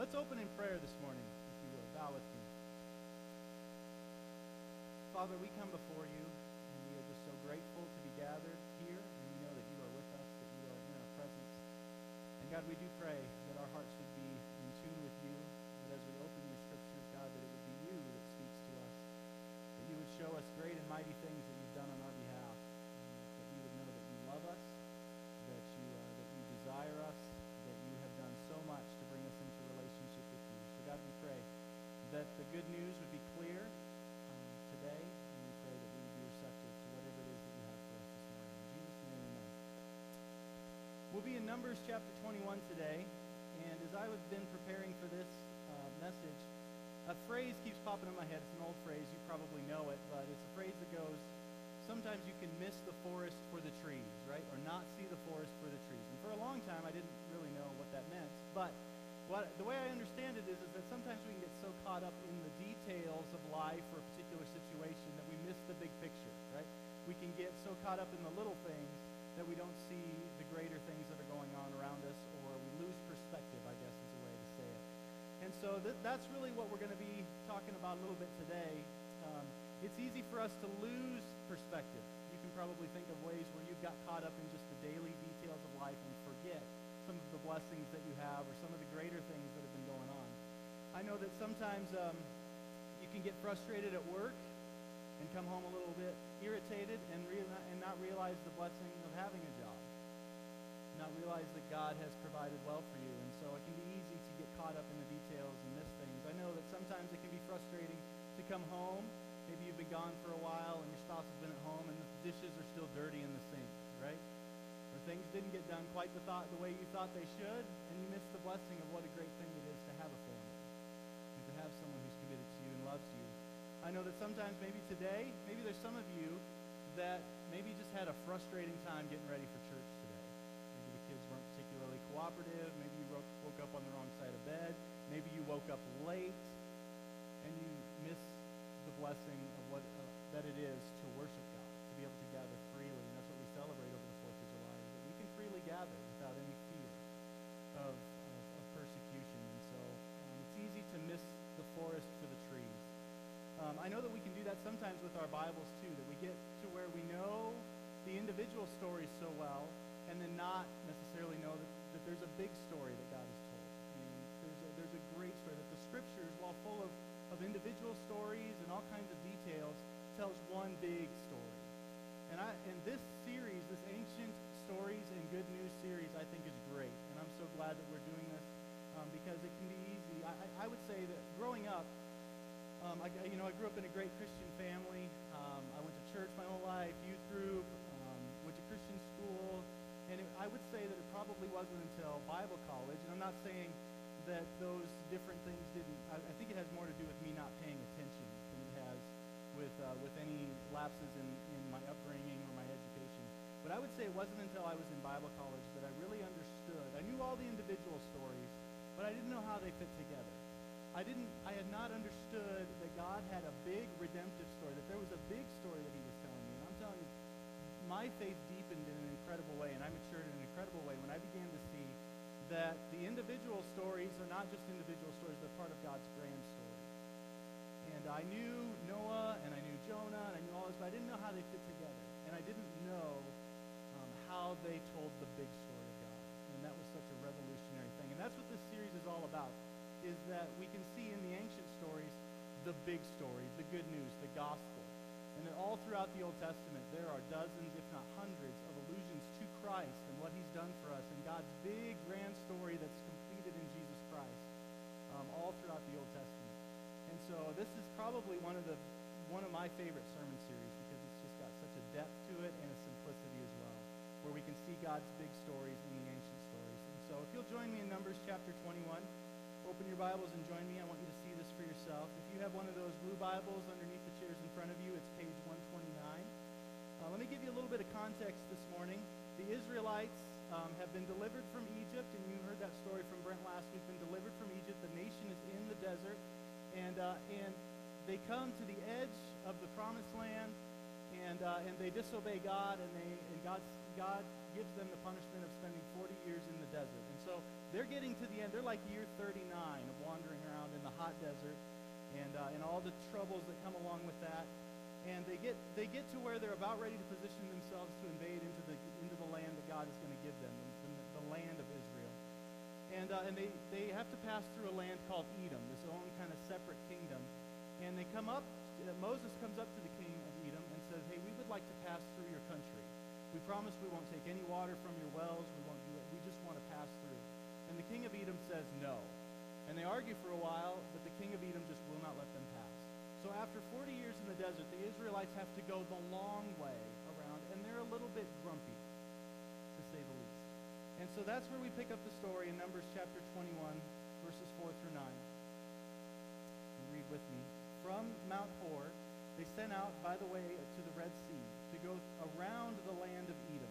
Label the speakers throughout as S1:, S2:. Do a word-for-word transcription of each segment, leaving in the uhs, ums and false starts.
S1: Let's open in prayer this morning, if you will. Bow with me. Father, we come before you, and we are just so grateful to be gathered here, and we know that you are with us, that you are in our presence. And God, we do pray that our hearts would be in tune with you, that as we open your scriptures, God, that it would be you that speaks to us, that you would show us great and mighty things that you've done on our behalf, and that we would know that you love us, that you, uh, that you desire us, that you have done so much to bring us into relationship with you. So God, we pray that the good news would be clear um, today, and we pray that we would be receptive to whatever it is that you have for us this morning. In Jesus' name, amen. We'll be in Numbers chapter twenty-one today, and as I have been preparing for this uh, message, a phrase keeps popping in my head. It's an old phrase. You probably know it, but it's a phrase that goes, sometimes you can miss the forest for the trees, right? Or not see the forest for the trees. And for a long time, I didn't really know what that meant. But what, the way I understand it is, is that sometimes we can get so caught up in the details of life or a particular situation that we miss the big picture, right? We can get so caught up in the little things that we don't see the greater things that are going on around us, or we lose perspective, I guess is a way to say it. And so th- that's really what we're going to be talking about a little bit today. Um, it's easy for us to lose perspective. You can probably think of ways where you've got caught up in just the daily details of life and forget some of the blessings that you have or some of the greater things that have been going on. I know that sometimes um, you can get frustrated at work and come home a little bit irritated and, re- and not realize the blessing of having a job. Not realize that God has provided well for you. And so it can be easy to get caught up in the details and miss things. I know that sometimes it can be frustrating to come home. Maybe you've been gone for a while and your spouse has been at home and the dishes are still dirty in the sink, right? Or things didn't get done quite the, thought, the way you thought they should, and you missed the blessing of what a great thing it is to have a family and to have someone who's committed to you and loves you. I know that sometimes, maybe today, maybe there's some of you that maybe just had a frustrating time getting ready for church today. Maybe the kids weren't particularly cooperative. Maybe you woke, woke up on the wrong side of bed. Maybe you woke up late and you missed the blessing of what uh, that it is to worship God, to be able to gather freely. And that's what we celebrate over the fourth of July, is that we can freely gather without any fear of, of, of persecution. And so um, it's easy to miss the forest for the trees. Um, I know that we can do that sometimes with our Bibles too, that we get to where we know the individual stories so well and then not necessarily know that, that there's a big story that God has told. And there's a, there's a great story, that the Scriptures, while full of of individual stories and all kinds of details, tells one big story. And I, and this series, this Ancient Stories and Good News series, I think is great. And I'm so glad that we're doing this um, because it can be easy. I, I would say that growing up, um, I, you know, I grew up in a great Christian family. Um, I went to church my whole life, youth group, um, went to Christian school. And it, I would say that it probably wasn't until Bible college, and I'm not saying that those different things didn't, I, I think it has more to do with me not paying attention than it has with uh, with any lapses in, in my upbringing or my education. But I would say it wasn't until I was in Bible college that I really understood. I knew all the individual stories, but I didn't know how they fit together. I didn't, I had not understood that God had a big redemptive story, that there was a big story that he was telling me. And I'm telling you, my faith deepened in an incredible way, and I matured in an incredible way when I began to see that the individual stories are not just individual stories, they're part of God's grand story. And I knew Noah, and I knew Jonah, and I knew all this, but I didn't know how they fit together. And I didn't know um, how they told the big story of God. And that was such a revolutionary thing. And that's what this series is all about, is that we can see in the ancient stories the big story, the good news, the gospel. And that all throughout the Old Testament, there are dozens, if not hundreds, of allusions to Christ and what he's done for us, and God's big, grand story that's completed in Jesus Christ, um, all throughout the Old Testament. And so this is probably one of the one of my favorite sermon series, because it's just got such a depth to it and a simplicity as well, where we can see God's big stories in the ancient stories. And so if you'll join me in Numbers chapter twenty-one, open your Bibles and join me. I want you to see this for yourself. If you have one of those blue Bibles underneath the chairs in front of you, it's page one twenty-nine. Uh, let me give you a little bit of context this morning. The Israelites um, have been delivered from Egypt, and you heard that story from Brent last week. Been delivered from Egypt. The nation is in the desert, and uh, and they come to the edge of the promised land, and uh, and they disobey God, and they and God God gives them the punishment of spending forty years in the desert. And so they're getting to to the end. They're like year thirty-nine of wandering around in the hot desert and, uh, and all the troubles that come along with that. And they get they get to where they're about ready to position themselves to invade into the into the land that God is going to give them, the, the land of Israel. And uh, and they, they have to pass through a land called Edom, this own kind of separate kingdom. And they come up, uh, Moses comes up to the king of Edom and says, hey, we would like to pass through your country. We promise we won't take any water from your wells. We won't do it. We just want to pass through. And the king of Edom says no. And they argue for a while, but the king of Edom just will not let them pass. So after forty years in the desert, the Israelites have to go the long way around, and they're a little bit grumpy, to say the least. And so that's where we pick up the story in Numbers chapter twenty-one, verses four through nine. You read with me. From Mount Hor, they sent out by the way to the Red Sea to go around the land of Edom.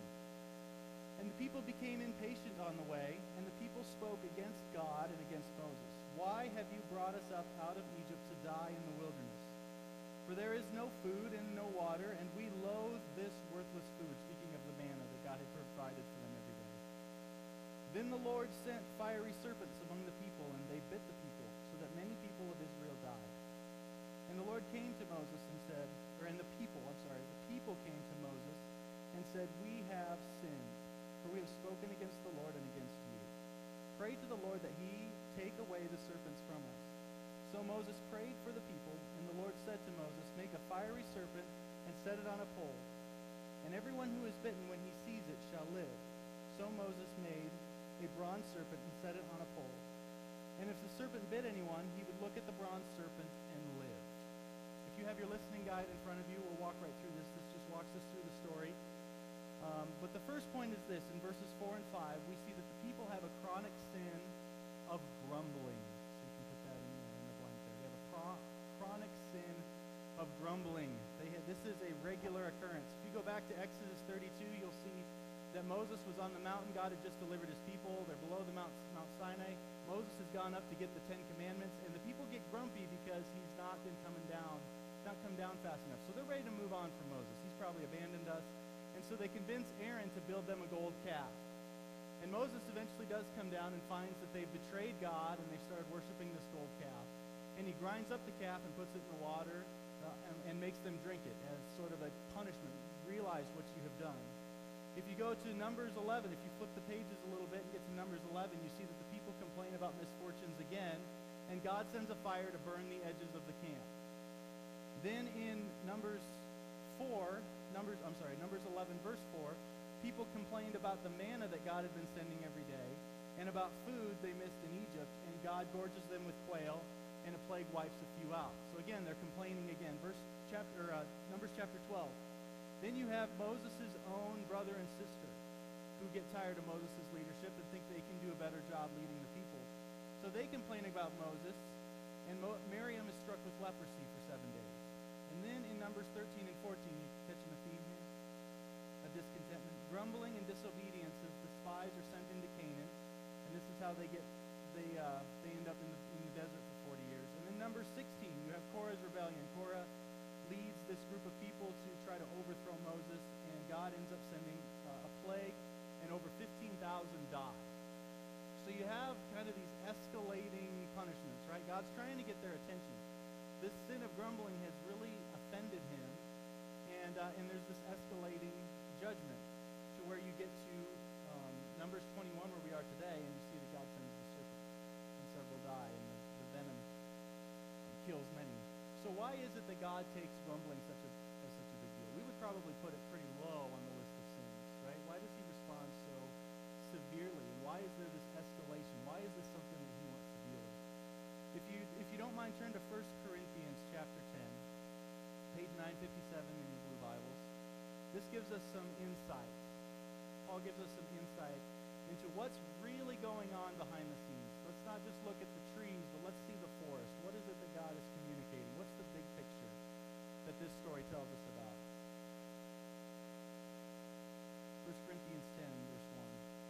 S1: And the people became impatient on the way, and the people spoke against God and against Moses. Why have you brought us up out of Egypt to die in the wilderness? For there is no food and no water, and we loathe this worthless food, speaking of the manna that God had provided for them every day. Then the Lord sent fiery serpents among the people, and they bit the people, so that many people of Israel died. And the Lord came to Moses and said, or and the people, I'm sorry, the people came to Moses and said, we have sinned, for we have spoken against the Lord and against you. Pray to the Lord that he take away the serpents from us. So Moses prayed for the people, and the Lord said to Moses, make a fiery serpent and set it on a pole. And everyone who is bitten when he sees it shall live. So Moses made a bronze serpent and set it on a pole. And if the serpent bit anyone, he would look at the bronze serpent and live. If you have your listening guide in front of you, we'll walk right through this. This just walks us through the story. Um, but the first point is this. In verses four and five, we see that the people have a chronic sin of grumbling. So you can put that in, in the blank there. They have a pro- chronic sin of grumbling. They have, this is a regular occurrence. If you go back to Exodus thirty-two, you'll see that Moses was on the mountain. God had just delivered his people. They're below the Mount, Mount Sinai. Moses has gone up to get the Ten Commandments, and the people get grumpy because he's not been coming down, not come down fast enough. So they're ready to move on from Moses. He's probably abandoned us. And so they convince Aaron to build them a gold calf. And Moses eventually does come down and finds that they've betrayed God and they've started worshiping this gold calf. And he grinds up the calf and puts it in the water uh, and, and makes them drink it as sort of a punishment. Realize what you have done. If you go to Numbers eleven, if you flip the pages a little bit and get to Numbers eleven, you see that the people complain about misfortunes again, and God sends a fire to burn the edges of the camp. Then in Numbers four, Numbers, I'm sorry, Numbers eleven, verse four, people complained about the manna that God had been sending every day, and about food they missed in Egypt, and God gorges them with quail, and a plague wipes a few out. So again, they're complaining again. Verse chapter, uh, Numbers chapter twelve. Then you have Moses' own brother and sister who get tired of Moses' leadership and think they can do a better job leading the people. So they complain about Moses, and Mo- Miriam is struck with leprosy for seven days. And then in Numbers thirteen and fourteen, you catching the theme here? A discontentment. Grumbling and disobedience as the spies are sent into Canaan, and this is how they get they uh, they end up in the, in the desert for forty years. And then Numbers sixteen, you have Korah's rebellion. Korah leads this group of people to try to overthrow Moses, and God ends up sending uh, a plague, and over fifteen thousand die. So you have kind of these escalating punishments, right? God's trying to get their attention. This sin of grumbling has really offended him, and uh, and there's this escalating judgment to where you get to um, Numbers twenty-one, where we are today, and you see that God sends the serpent, and several die, and the, the venom kills many. So why is it that God takes grumbling such a, as such a big deal? We would probably put it pretty low on the list of sins, right? Why does he respond so severely? And why is there this escalation? Why is this something that he wants to deal with? If you if you don't mind, turn to First Corinthians chapter ten, page nine fifty-seven in your blue Bibles. This gives us some insight. Paul gives us some insight into what's really going on behind the scenes. Let's not just look at the trees, but let's see the forest. What is it that God is communicating? What's the big picture that this story tells us about? First Corinthians ten, verse one.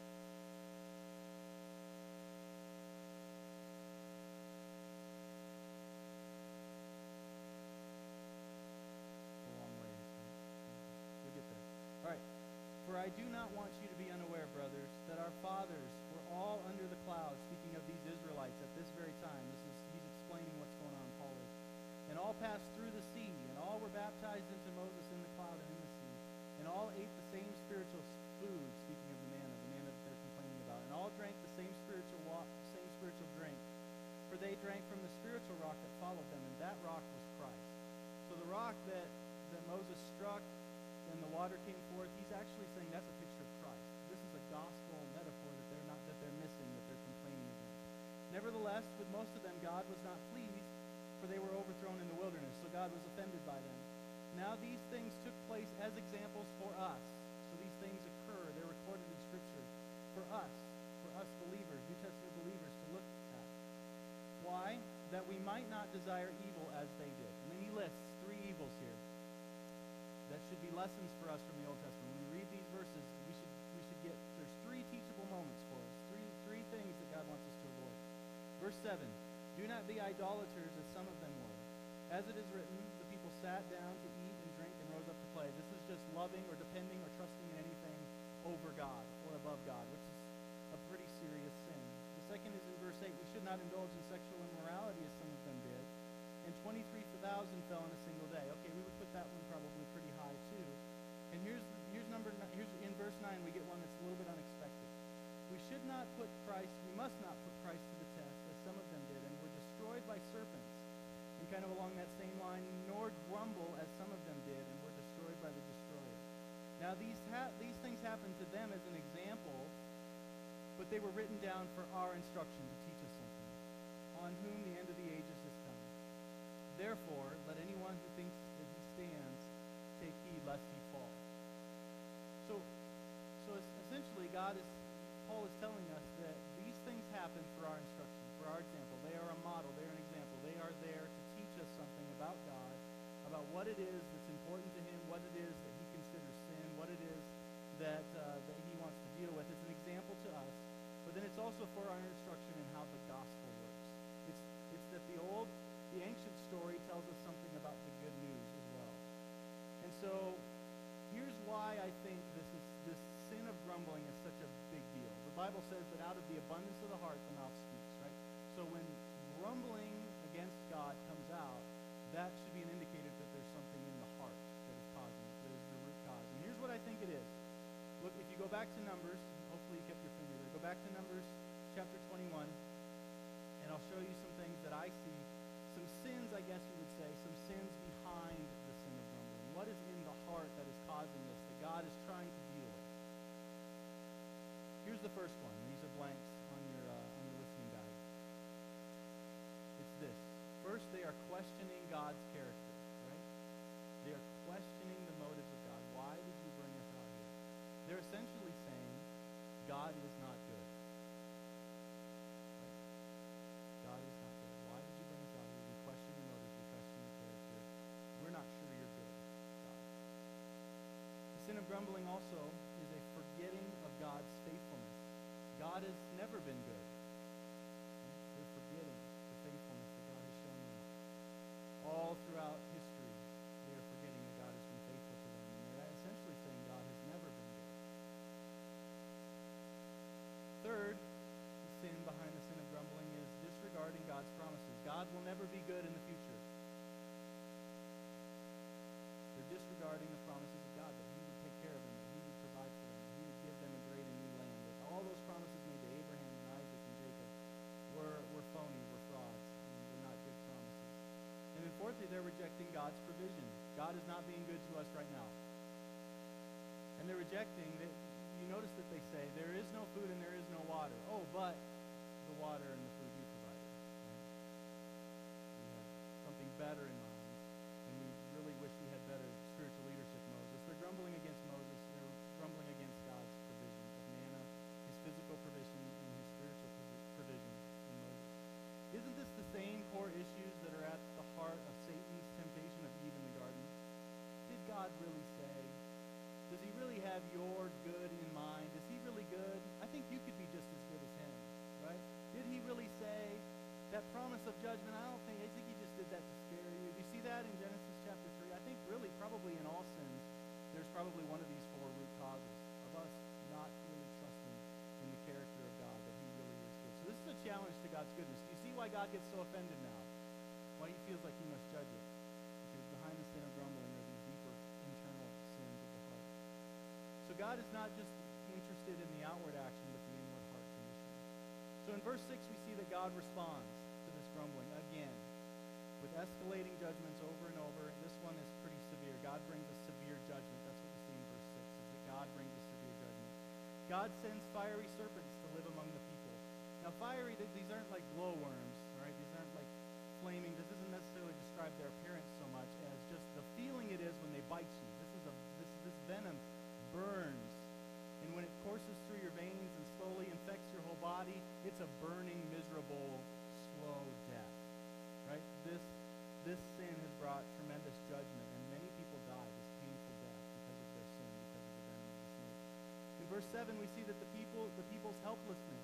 S1: A long ways. We'll get there. All right. For I do not want you to be unaware, brothers, that our fathers were all under the cloud, speaking of these Israelites at this very time. This is, he's explaining what's going on, Paul is. And all passed through the sea, and all were baptized into Moses in the cloud and in the sea. And all ate the same spiritual food, speaking of the manna, the manna that they're complaining about. And all drank the same spiritual wa- same spiritual drink. For they drank from the spiritual rock that followed them, and that rock was Christ. So the rock that, that Moses struck and the water came forth, he's actually saying that's a picture of Christ. This is a gospel metaphor that they're not that they're missing, that they're complaining against. Nevertheless, with most of them God was not pleased, for they were overthrown in the wilderness, so God was offended by them. Now these things took place as examples for us. So these things occur, they're recorded in Scripture for us, for us believers, New Testament believers to look at. Why? That we might not desire evil as they did. And then he lists three evils here. That should be lessons for us from the Old Testament. When we read these verses, we should we should get, there's three teachable moments for us. Three three things that God wants us to avoid. Verse seven, do not be idolaters as some of them were. As it is written, the people sat down to eat and drink and rose up to play. This is just loving or depending or trusting in anything over God or above God, which is a pretty serious sin. The second is in verse eight, we should not indulge in sexual immorality as some of them did. And twenty-three thousand fell in a single day. Okay, we would put that one probably pretty high too. And here's here's number here's in verse nine we get one that's a little bit unexpected. We should not put Christ, we must not put Christ to the test, as some of them did, and were destroyed by serpents. And kind of along that same line, nor grumble as some of them did, and were destroyed by the destroyer. Now these ha- these things happened to them as an example, but they were written down for our instruction to teach us something, on whom the end of the ages has come. Therefore, let anyone who thinks that he stands take heed lest he fall. So, so essentially, God is, Paul is telling us that these things happen for our instruction, for our example. They are a model. They are an example. They are there to teach us something about God, about what it is that's important to Him, what it is that He considers sin, what it is that uh, that He wants to deal with. It's an example to us, but then it's also for our instruction in how the gospel works. It's it's that the old The ancient story tells us something about the good news as well. And so, here's why I think this is this sin of grumbling is such a big deal. The Bible says that out of the abundance of the heart, the mouth speaks, right? So when grumbling against God comes out, that should be an indicator that there's something in the heart that is causing it, that is the root cause. And here's what I think it is. Look, if you go back to Numbers, hopefully you kept your finger there. Go back to Numbers chapter twenty-one, and I'll show you some things that I see. Some sins, I guess you would say, some sins behind the sin of grumbling. What is in the heart that is causing this, that God is trying to deal with? Here's the first one. These are blanks on your uh, on your listening guide. It's this. First, they are questioning God's character, right? They are questioning the motives of God. Why did you bring us out here? They're essentially saying God is not good. Right? God is not good. Why did you bring us out here? We question your motives. We question your character. We're not sure you're good, God. The sin of grumbling also is a forgetting of God's faithfulness. God has never been good. They're forgetting the faithfulness that God has shown them. All throughout history, they are forgetting that God has been faithful to them. And they're essentially saying God has never been good. Third, the sin behind the sin of grumbling is disregarding God's promises. God will never be good in the future. They're disregarding the promises of God, that He would take care of them, that He would provide for them, that He would give them a great and new land. That all those promises made to Abraham and Isaac and Jacob were, were phony, were frauds, and were not good promises. And then fourthly, they're rejecting God's provision. God is not being good to us right now. And they're rejecting that. You notice that they say, there is no food and there is no water. Oh, but the water and the food you provided. Right? We have something better in mind, and we really wish we had better spiritual leadership, Moses. They're grumbling against Moses. They're grumbling against God's provision of manna, His physical provision, and His spiritual provision in Moses. Isn't this the same core issues that are at the heart of Satan's temptation of Eve in the garden? Did God really say? Does He really have your good in mind? Is He really good? I think you could be just as good as Him, right? Did He really say that promise of judgment? I don't think, I think He just did that to scare you. Do you see that in Genesis chapter three? I think really probably in all sins, there's probably one of these four root causes of us not really trusting in the character of God, that He really is good. So God's goodness. Do you see why God gets so offended now? Why he feels like he must judge it? Because behind the sin of grumbling are these deeper internal sins of the heart. So God is not just interested in the outward action, but the inward heart condition. So in verse six, we see that God responds to this grumbling again with escalating judgments over and over. This one is pretty severe. God brings a severe judgment. That's what we see in verse six, is that God brings a severe judgment. God sends fiery serpents to live among the people. Now fiery, these aren't like glowworms, right? These aren't like flaming. This doesn't necessarily describe their appearance so much as just the feeling it is when they bite you. This is a this this venom burns. And when it courses through your veins and slowly infects your whole body, it's a burning, miserable, slow death. Right? This this sin has brought tremendous judgment, and many people die this painful death because of their sin, because of the venom of the snake. In verse seven, we see that the people, the people's helplessness.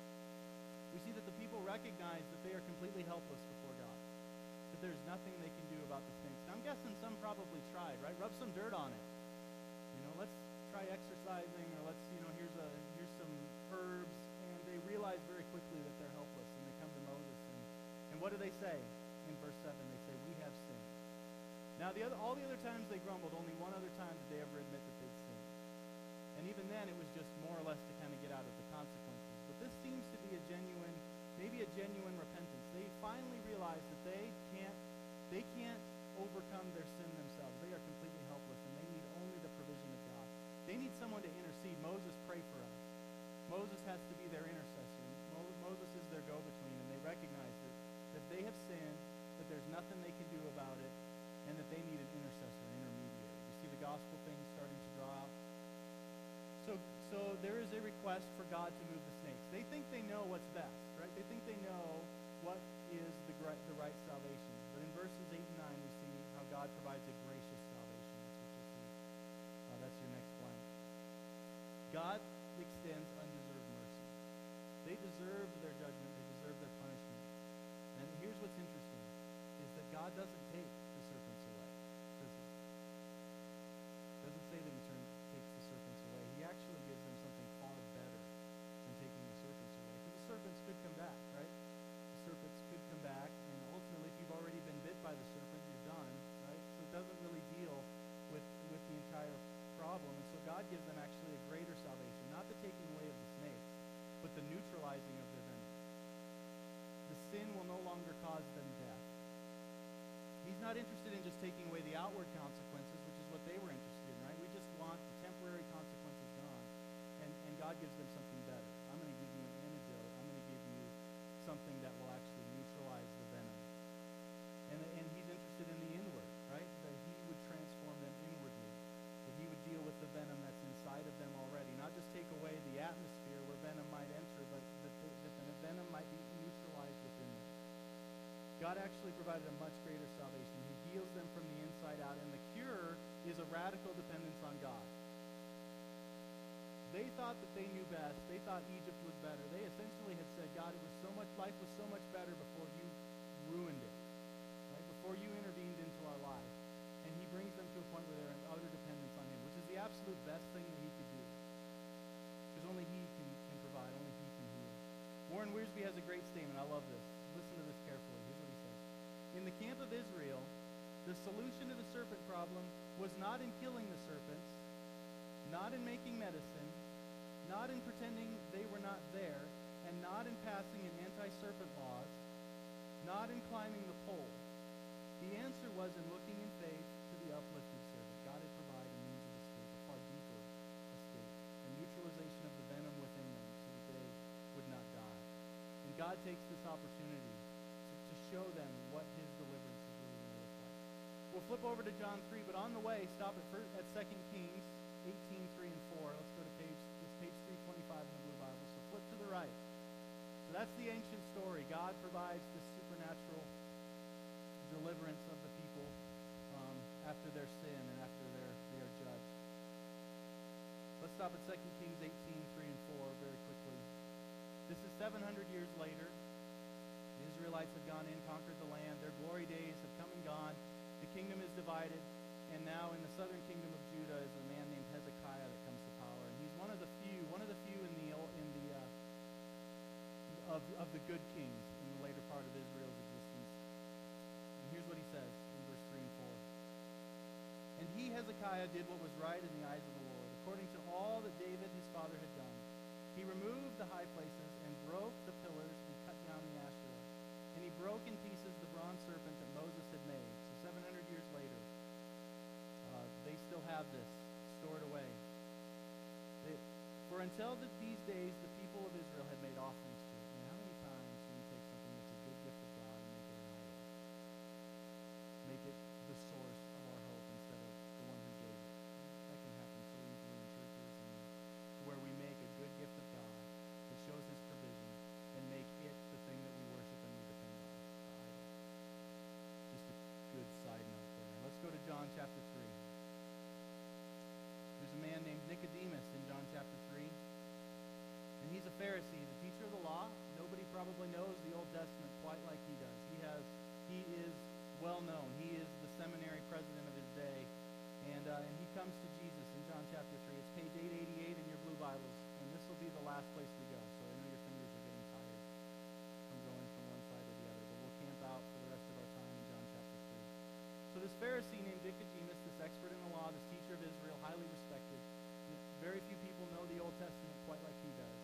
S1: We see that the people recognize that they are completely helpless before God, that there's nothing they can do about the snakes. Now, I'm guessing some probably tried, right? Rub some dirt on it. You know, let's try exercising, or let's, you know, here's a here's some herbs, and they realize very quickly that they're helpless, and they come to Moses, and, and what do they say in verse seven? They say, "We have sinned." Now, the other, all the other times they grumbled, only one other time did they ever admit that they'd sinned, and even then it was just more or less to kind of get out of the consequences. But this seems to be a genuine, maybe a genuine repentance. They finally realize that they can't, they can't overcome their sin themselves. They are completely helpless, and they need only the provision of God. They need someone to intercede. Moses, pray for us. Moses has to be their intercessor. Mo- Moses is their go-between, and they recognize that, that they have sinned, that there's nothing they can do about it, and that they need an intercessor, an intermediary. You see the gospel thing starting to draw out? So, so there is a request for God to move the snakes. They think they know what's best, right? They think they know what is the, the right salvation. But in verses eight and nine, we see how God provides a gracious salvation. That's what you see. Uh, that's your next blank. God extends undeserved mercy. They deserve their judgment. They deserve their punishment. And here's what's interesting, is that God doesn't take the serpents away, does he? Doesn't say that he turns, takes the serpents away. He actually gives them something far better than taking the serpents away. Because the serpents could come back, right? The serpents could come back, and ultimately, if you've already been bit by the serpent, you're done, right? So it doesn't really deal with, with the entire problem. And so God gives them actually a greater salvation, not the taking away of the snakes, but the neutralizing of their venom. The sin will no longer cause them death. He's not interested in just taking away the outward consequences, which is what they were interested in, right? We just want the temporary consequences gone. And, and God gives them something better. I'm going to give you an antidote. I'm going to give you something that will actually neutralize the venom. And, and he's interested in the inward, right? That he would transform them inwardly. That he would deal with the venom that's inside of them already. Not just take away the atmosphere where venom might enter, but that the, that the venom might be neutralized within them. God actually provided a much greater salvation. He heals them from the inside out, and the cure is a radical dependence on God. They thought that they knew best. They thought Egypt was better. They essentially had said, God, it was so much, life was so much better before you ruined it, right? Before you intervened into our lives. And he brings them to a point where they're in utter dependence on him, which is the absolute best thing that he could do. Because only he can, can provide, only he can heal. Warren Wiersbe has a great statement. I love this. Listen to this carefully. Here's what he says. In the camp of Israel, the solution to the serpent problem was not in killing the serpents, not in making medicine, not in pretending they were not there, and not in passing an anti-serpent laws, not in climbing the pole. The answer was in looking in faith to the uplifted servant. God had provided a means of escape, a far deeper escape, a neutralization of the venom within them so that they would not die. And God takes this opportunity to, to show them what his deliverance is really going to look like. We'll flip over to John three, but on the way, stop at, first, at Second Kings eighteen, three and four. Let's go to page, it's page three twenty-five in the Blue Bible. So flip to the right. So that's the ancient story. God provides this supernatural deliverance of the people um, after their sin and after their, they are judged. Let's stop at Second Kings eighteen, three and four very quickly. This is seven hundred years later. The Israelites have gone in, conquered the land. Their glory days have come and gone. The kingdom is divided. And now in the southern kingdom of Judah is a man named Hezekiah that comes to power. And he's one of the few, one of the few in the in the uh, of, of the good kings in the later part of Israel's existence. And here's what he says in verse three and four. And he, Hezekiah, did what was right in the eyes of the Lord, according to all that David his father had done. He removed the high places and broke the pillars and cut down the Asherah. And he broke in pieces the bronze serpent that Moses had made. So seven hundred years later, uh, they still have this stored away. They, for until the, these days, the people of Israel had made offerings to it. And how many times do you take something that's a good gift of God and make it an idol? Make it the source of our hope instead of the one who gave it. That can happen so easily in churches, and where we make a good gift of God that shows his provision and make it the thing that we worship and we depend on, the idol. Just a good side note there. Let's go to John chapter three. There's a man named Nicodemus in John chapter three. And he's a Pharisee. He's a teacher of the law. Nobody probably knows the Old Testament quite like he does. He has, he is well known. He is the seminary president of his day. And, uh, and he comes to Jesus in John chapter three. It's page eight eighty-eight in your blue Bibles. And this will be the last place we go. So I know your fingers are getting tired from going from one side to the other. But we'll camp out for the rest of our time in John chapter three. So this Pharisee named Nicodemus, this expert in the law, this teacher of Israel, highly respected. Very few people know the Old Testament quite like he does.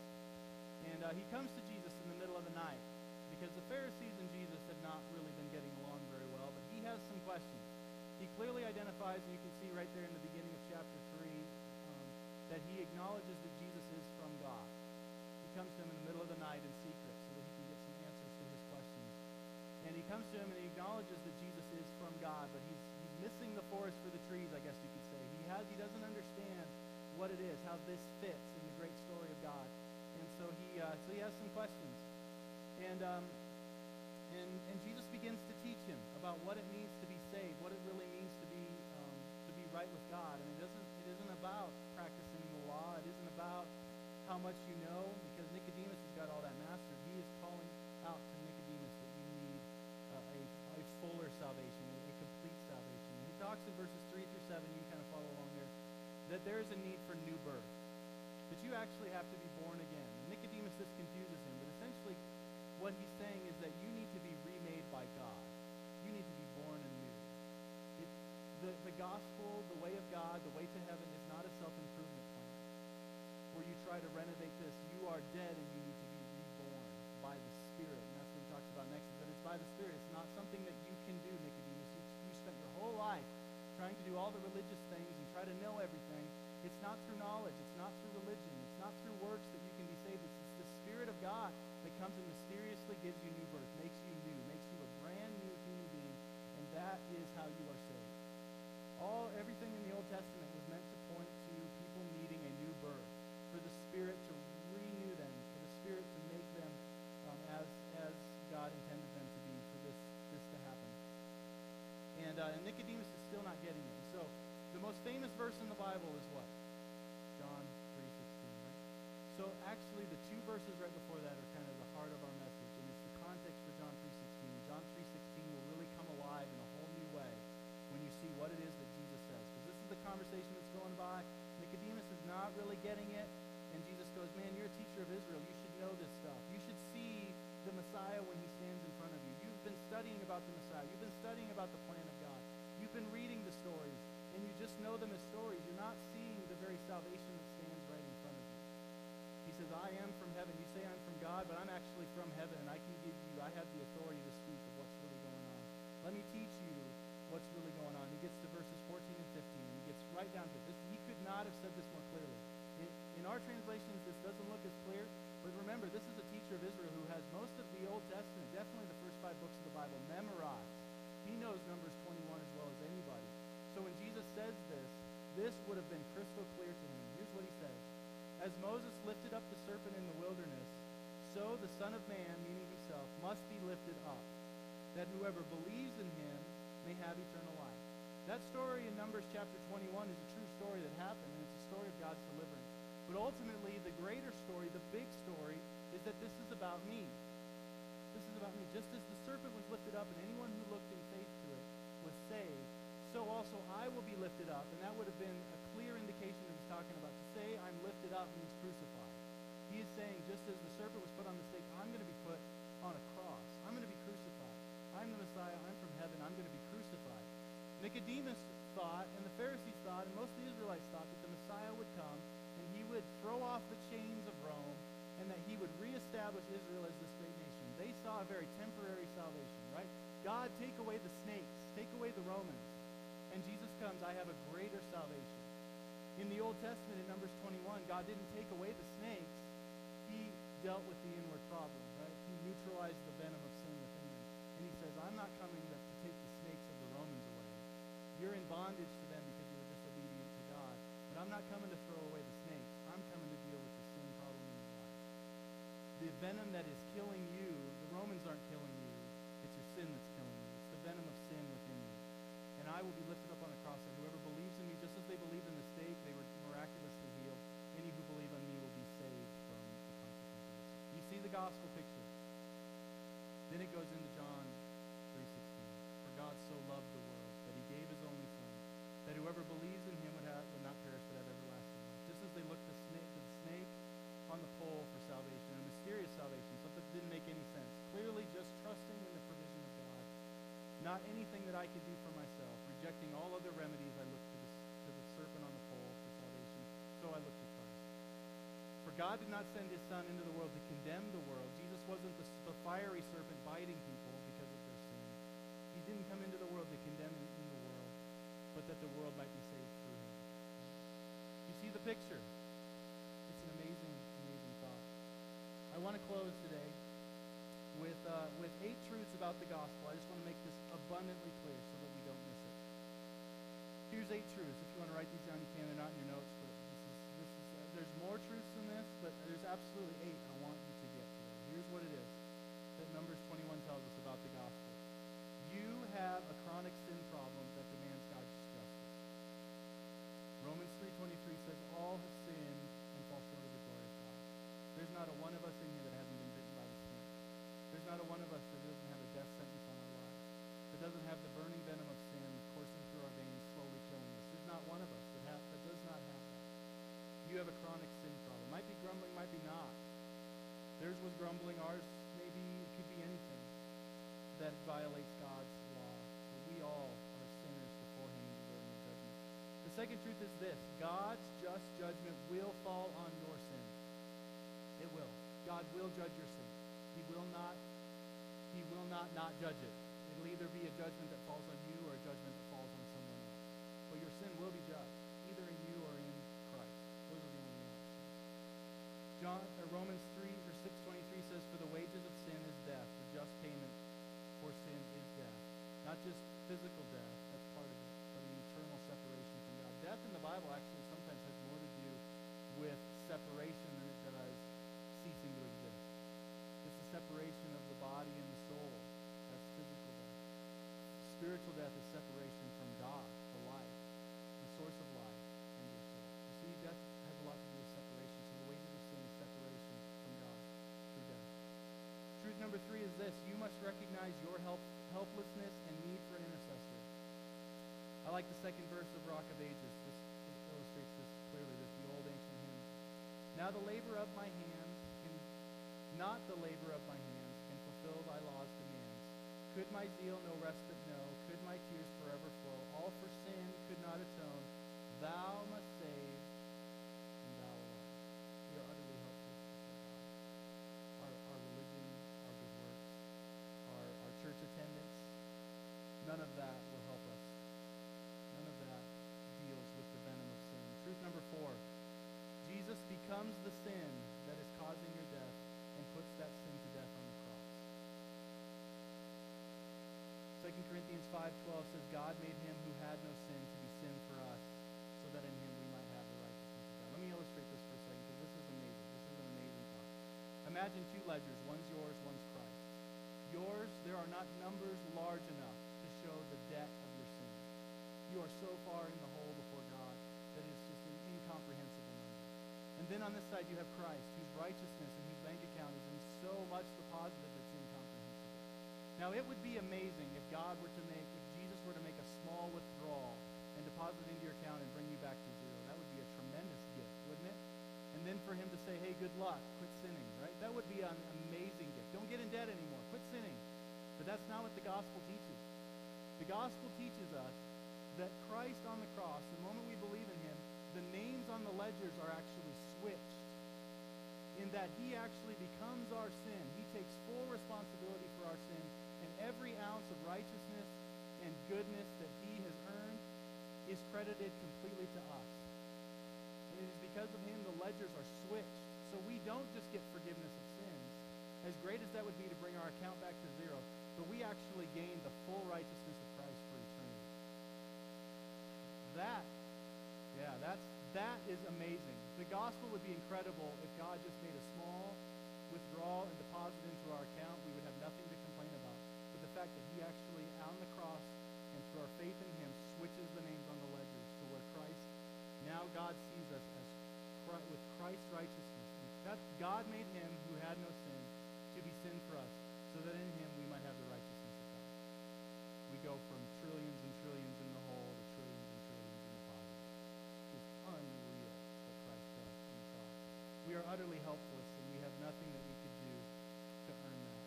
S1: And uh, he comes to Jesus in the middle of the night because the Pharisees and Jesus had not really been getting along very well, but he has some questions. He clearly identifies, and you can see right there in the beginning of chapter three, um, that he acknowledges that Jesus is from God. He comes to him in the middle of the night in secret so that he can get some answers to his questions. And he comes to him and he acknowledges that Jesus is from God, but he's, he's missing the forest for the trees, I guess you could say. He has he doesn't understand what it is, how this fits in the great story of God. And so he uh, so he has some questions. And um, and and Jesus begins to teach him about what it means to be saved, what it really means to be um, to be right with God. And it doesn't it isn't about practicing the law. It isn't about how much you know, because Nicodemus has got all that mastered. He is calling out to Nicodemus that you need uh, a, a fuller salvation, a, a complete salvation. And he talks in verses three through seven. You can kind of follow along there. That there is a need for new birth, that you actually have to be born again. And Nicodemus, this confuses him, but essentially what he's saying is that you need to be remade by God. You need to be born anew. It, the, the gospel, the way of God, the way to heaven is not a self-improvement plan where you try to renovate this. You are dead and you need to be reborn by the Spirit. And that's what he talks about next, is that it's by the Spirit. It's not something that you can do, Nicodemus. You, you spent your whole life trying to do all the religious things and try to know everything. It's not through knowledge. It's not through religion. It's not through works that you can be saved. It's, it's the Spirit of God that comes and mysteriously gives you new birth, makes you new, makes you a brand new human being, and that is how you are saved. All everything in the Old Testament was meant to point to people needing a new birth, for the Spirit to renew them, for the Spirit to make them um, as as God intended them to be, for this this to happen. And, uh, and Nicodemus is still not getting it. And so the most famous verse in the Bible is what? John three sixteen, right? So actually the two verses right before that are kind of the heart of our message, and it's the context for John three sixteen. John three sixteen will really come alive in a whole new way when you see what it is that Jesus says. Because this is the conversation that's going by. Nicodemus is not really getting it, and Jesus goes, man, you're a teacher of Israel. You should know this stuff. You should see the Messiah when he stands in front of you. You've been studying about the Messiah. You've been studying about the plan of God. You've been reading the stories, and you just know them as stories. You're not seeing the very salvation that stands right in front of you. He says, I am from heaven. You say I'm from God, but I'm actually from heaven, and I can give you, I have the authority to speak of what's really going on. Let me teach you what's really going on. He gets to verses fourteen and fifteen, and he gets right down to it. This, he could not have said this more clearly. In, in our translations, this doesn't look as clear, but remember, this is a teacher of Israel who has most of the Old Testament, definitely the first five books of the Bible, memorized. He knows Numbers twenty-one as well as anybody. So when Jesus says this, this would have been crystal clear to him. Here's what he says. As Moses lifted up the serpent in the wilderness, so the Son of Man, meaning himself, must be lifted up, that whoever believes in him may have eternal life. That story in Numbers chapter twenty-one is a true story that happened, and it's a story of God's deliverance. But ultimately, the greater story, the big story, is that this is about me. This is about me. Just as the serpent was lifted up, and anyone who looked in faith to it was saved, so also I will be lifted up. And that would have been a clear indication that he's talking about. To say I'm lifted up means crucified. He is saying, just as the serpent was put on the stake, I'm going to be put establish Israel as this great nation, they saw a very temporary salvation, right? God, take away the snakes, take away the Romans. And Jesus comes, I have a greater salvation. In the Old Testament, in Numbers twenty-one, God didn't take away the snakes. He dealt with the inward problem, right? He neutralized the venom of sin within them. And he says, I'm not coming to, to take the snakes of the Romans away. You're in bondage to them because you were disobedient to God. But I'm not coming to throw away the snakes. I'm coming to deal with the sin problem in your life. The venom that is killing you, the Romans aren't killing you. It's your sin that's killing you. It's the venom of sin within you. And I will be lifted up on a cross, and whoever believes in me, just as they believed in the stake, they were miraculously healed. Any who believe in me will be saved from the consequences. You see the gospel picture. Then it goes into John three sixteen. For God so loved the world that he gave his only Son, that whoever believes in him would, have, would not perish but have everlasting life. Just as they looked to, snake, to the snake on the pole for salvation, a mysterious salvation, something that didn't make any sense. Clearly just trusting in the provision of God. Not anything that I could do for myself. Rejecting all other remedies, I looked to the, to the serpent on the pole for salvation. So I looked to Christ. For God did not send his Son into the world to condemn the world. Jesus wasn't the, the fiery serpent biting people because of their sin. He didn't come into the world to condemn in, in the world, but that the world might be saved through him. You see the picture? It's an amazing, amazing thought. I want to close today with uh, with eight truths about the gospel. I just want to make this abundantly clear so that we don't miss it. Here's eight truths. If you want to write these down, you can. They're not in your notes, but this is this is. Uh, there's more truths than this, but there's absolutely eight I want you to get today. Here's what it is that Numbers twenty-one tells us about the gospel. You have a chronic sin problem that demands God's justice. Romans three twenty-three says, all have sinned and fall short of the glory of God. There's not a one of us in here that hasn't been bitten by the snake. There's not a one of us that doesn't have a death sentence on our lives, that doesn't have the burning venom of sin coursing through our veins, slowly killing us. There's not one of us that, have, that does not have that. You have a chronic sin problem. Might be grumbling, might be not. Theirs was grumbling. Ours maybe it could be anything that violates God's law. But we all are sinners before him and deserving of judgment. The second truth is this. God's just judgment will fall on your sin. It will. God will judge your sin. He will not, he will not not judge it. It'll either be a judgment that falls on you or a judgment that falls on someone else. But your sin will be judged, either in you or in Christ. Those are the only options. John, or Romans three or six twenty-three says, for the wages of sin is death. The just payment for sin is death. Not just physical death, that's part of it, but an eternal separation from God. Death in the Bible actually sometimes has more to do with separation than it does ceasing to exist. It's the separation of the body and the soul. That's physical death. Spiritual death is separation from God, the life, the source of life, and your soul. You see, death has a lot to do with separation. So the wages of sin is separation from God through death. Truth number three is this. You must recognize your help, helplessness and need for an intercessor. I like the second verse of Rock of Ages. This illustrates this clearly, this the old ancient hymn. Now the labor of my hands can not the labor of my hands can fulfill thy law's demands. Could my zeal no respite know? Could my tears forever flow? All for sin could not atone. Thou must save, and thou alone. We are utterly helpless before God. Our, our religion, our good works, our, our church attendance, none of that will help us. None of that deals with the venom of sin. Truth number four. Jesus becomes the sin that is causing your death and puts that sin to death on the cross. Second Corinthians five twelve says, God made him who had no sin to be sin for us, so that in him we might have the righteousness of God. Let me illustrate this for a second, because this is amazing. This is an amazing thought. Imagine two ledgers. One's yours, one's Christ. Yours, there are not numbers large enough to show the debt of your sin. You are so far in the hole before God that it's just an incomprehensible number. And then on this side you have Christ, whose righteousness and whose bank account is in so much the positive that's incomprehensible. Now it would be amazing if God were to make, if Jesus were to make a small withdrawal and deposit into your account and bring you back to zero. That would be a tremendous gift, wouldn't it? And then for him to say, hey, good luck, quit sinning, right? That would be an amazing gift. Don't get in debt anymore, quit sinning. But that's not what the gospel teaches. The gospel teaches us that Christ on the cross, the moment we believe in him, the names on the ledgers are actually switched in that he actually becomes our sin. He takes full responsibility for our sin, and every ounce of righteousness and goodness that he has earned is credited completely to us. And it is because of him the ledgers are switched. So we don't just get forgiveness of sins, as great as that would be to bring our account back to zero, but we actually gain the full righteousness of Christ for eternity. That, yeah, that's, that is amazing. The gospel would be incredible if God just made a small withdrawal and deposit into our account. We would have nothing to complain about. But the fact that he actually, on the cross, and through our faith in him, switches the names on the ledgers to where Christ, now God sees us as Christ, with Christ's righteousness. And that God made him who had no sin to be sin for us, so that in him we might have the righteousness of God. We go from trillions and trillions in the hole to trillions and trillions in the positive. It's unreal what Christ does in the cross. We are utterly helpless, and we have nothing that we could do to earn that.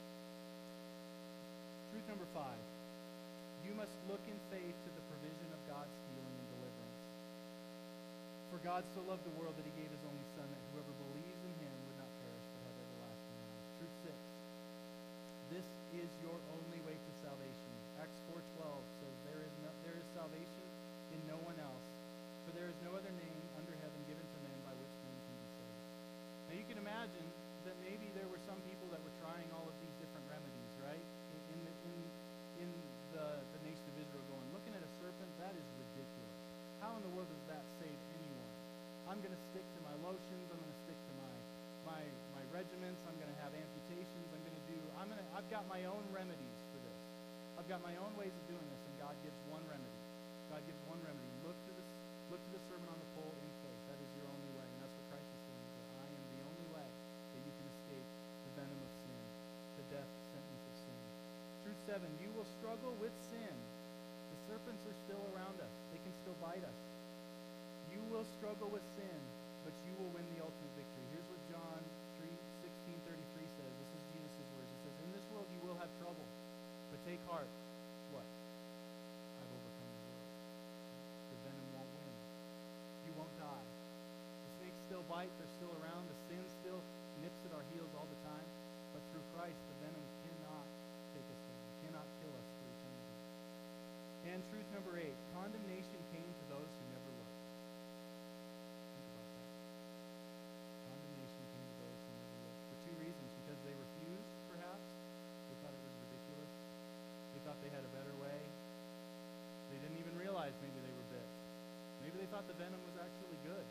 S1: Truth number five. You must look in faith to the provision of God's healing and deliverance. For God so loved the world that he gave his only Son, that whoever believes in him would not perish but have everlasting life. Truth six. This is your only way to salvation. Acts four twelve says, there is, no, there is salvation in no one else, for there is no other name under heaven given to men by which men can be saved. Now you can imagine that maybe there were some people that were trying all of these different remedies, right? In, in, the, in, in the, the nation of Israel going, looking at a serpent, that is ridiculous. How in the world does that save anyone? I'm going to stick to my lotions. I'm going to stick to my my my regiments. I'm going to have amputations. I'm going to do. I'm going to. I've got my own remedies for this. I've got my own ways of doing this, and God gives one remedy. God gives one remedy. Look to this. Look to the servant on the pole in faith. That is your only way, and that's what Christ is saying. That I am the only way that you can escape the venom of sin, the death sentence of sin. Truth seven. You will struggle with sin. The serpents are still around us. They can still bite us. You will struggle with sin, but you will win the ultimate victory. Here's what John three sixteen thirty-three says. This is Jesus' words. It says, in this world you will have trouble, but take heart. What? I've overcome the world. The venom won't win. You won't die. The snakes still bite. They're still around. The sin still nips at our heels all the time. But through Christ, the venom cannot take us down. Cannot kill us for eternity. And truth number eight, condemnation came to those who never looked. Think about that. Condemnation came to those who never looked. For two reasons. Because they refused, perhaps. They thought it was ridiculous. They thought they had a better way. They didn't even realize maybe they were bit. Maybe they thought the venom was actually good.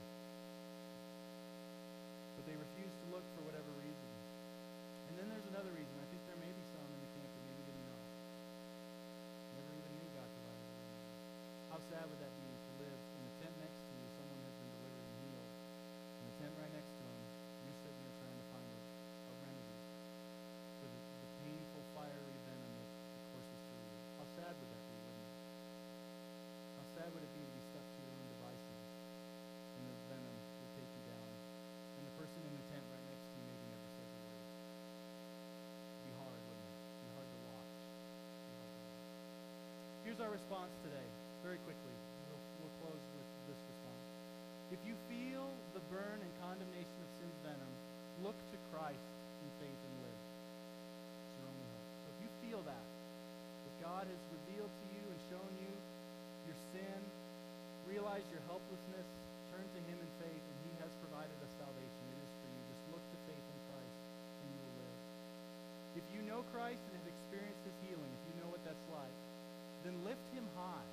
S1: But they refused to look for whatever reason. And then there's another reason. I think there may be some in the camp that maybe didn't know. Never even knew God provided a remedy. How sad would that be to live in the tent next to you, someone has been delivered and healed. In the tent right next to him, you're sitting there trying to find a, a remedy for the, the painful, fiery venom that, that courses through you. How sad would that be, wouldn't it? How sad would it be to be stuck to your own devices and the venom would take you down, and the person in the tent right next to you maybe never said a word? It'd be hard, wouldn't it? It'd be hard to watch. It'd be hard to watch. Here's our response today, very quickly. We'll, we'll close with this response. If you feel the burn and condemnation of sin's venom, look to Christ in faith and live. It's your only hope. So if you feel that, that God has revealed to you and shown you your sin, realize your helplessness, turn to him in faith, and he has provided us salvation. It is for you. Just look to faith in Christ, and you will live. If you know Christ and have experienced his healing, if you know what that's like, then lift him high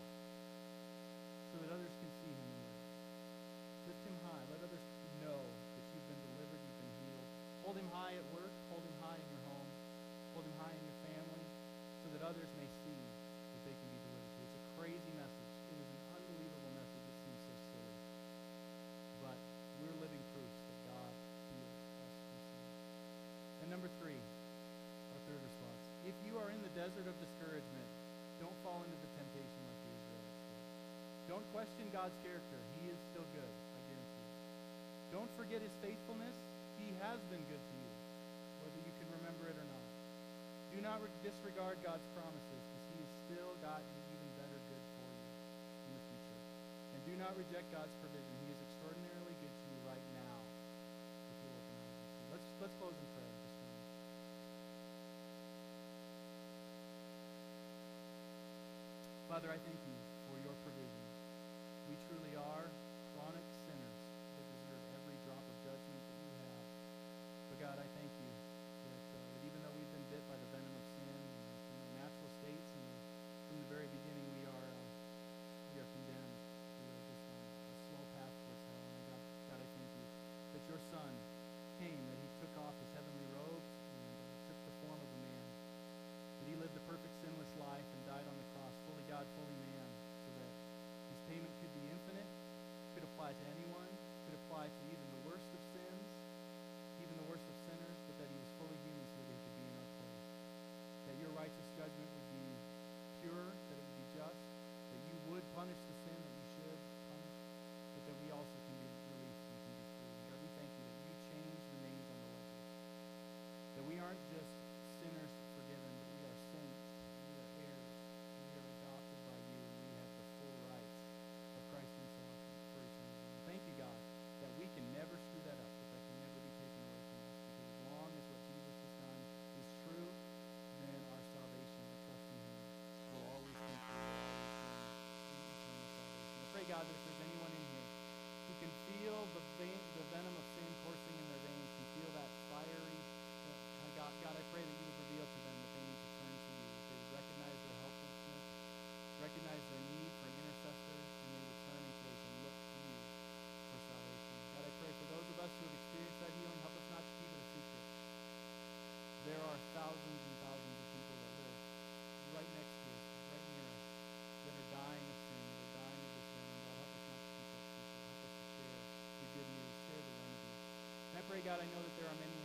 S1: so that others can see him and live. Lift him high. Let others know that you've been delivered, you've been healed. Hold him high at work. Hold him high in your home. Hold him high in your family so that others may see that they can be delivered too. It's a crazy message. It is an unbelievable message. It seems so silly. But we're living proofs that God heals us from sin. And number three, our third response. If you are in the desert of discouragement, don't fall into the temptation like the Israelites did. Don't question God's character. He is still good, I guarantee you. Don't forget his faithfulness. He has been good to you, whether you can remember it or not. Do not re- disregard God's promises, because he has still got even better good for you in the future. And do not reject God's provision. He is extraordinarily good to you right now, if you open eyes. Father, I thank you for your provision. We truly are chronic sinners that deserve every drop of judgment that you have. But God, I thank you that, uh, that even though we've been bit by the venom of sin and from our natural states, and from the very beginning we are uh, we are condemned. We are just on a slow path towards hell. And God, God, I thank you that your Son came, that he took off his heavenly robes and uh, took the form of a man, that he lived a perfect sinless life and died on the cross, fully God, fully man, so that his payment could be infinite, could apply to anyone, could apply to even the worst of sins, even the worst of sinners, but that he was fully human so that he could be in our place. That your righteous judgment would be pure, that it would be just, that you would punish the sin that you should punish, but that we also can be released and can be free. And God, we thank you that you change the names on the ledger. That we aren't just sinners forgiven, but we are saints, we are heirs, and we are adopted by you, and we have the full rights of Christ himself for eternity. And thank you, God, that we can never screw that up, that that can never be taken away from us, because as long as what Jesus has done is true, then our salvation, our trust in him, will always come true, will always bring eternal salvation. I pray, God, that if there's anyone in here who can feel the, vein, the venom of sin coursing in their veins, can feel that fiery, uh, God, God, I pray that you would reveal to them that they need to turn to you, that they would recognize their helplessness, recognize their need for an intercessor, and they would turn in faith and look to you for salvation. God, I pray for those of us who have experienced that healing, help us not to keep it a secret. There are thousands and thousands of people that live right next to us, right near us, that are dying of sin, that are dying of this venom. God, help us not to keep that secret. Help us to share the good news, share the remedy. And I pray, God, I know that there are many